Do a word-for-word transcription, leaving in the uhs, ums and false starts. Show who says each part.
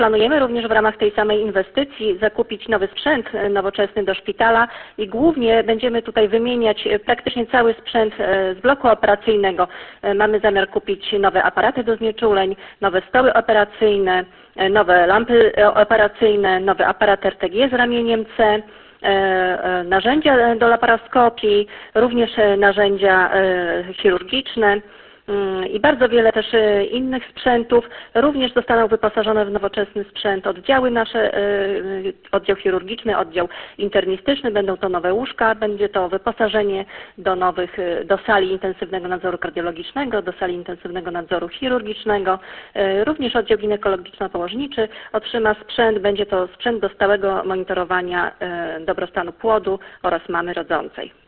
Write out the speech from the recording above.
Speaker 1: Planujemy również w ramach tej samej inwestycji zakupić nowy sprzęt nowoczesny do szpitala i głównie będziemy tutaj wymieniać praktycznie cały sprzęt z bloku operacyjnego. Mamy zamiar kupić nowe aparaty do znieczuleń, nowe stoły operacyjne, nowe lampy operacyjne, nowy aparat R T G z ramieniem C, narzędzia do laparoskopii, również narzędzia chirurgiczne i bardzo wiele też innych sprzętów. Również zostaną wyposażone w nowoczesny sprzęt oddziały nasze, oddział chirurgiczny, oddział internistyczny, będą to nowe łóżka, będzie to wyposażenie do nowych, do sali intensywnego nadzoru kardiologicznego, do sali intensywnego nadzoru chirurgicznego. Również oddział ginekologiczno-położniczy otrzyma sprzęt, będzie to sprzęt do stałego monitorowania dobrostanu płodu oraz mamy rodzącej.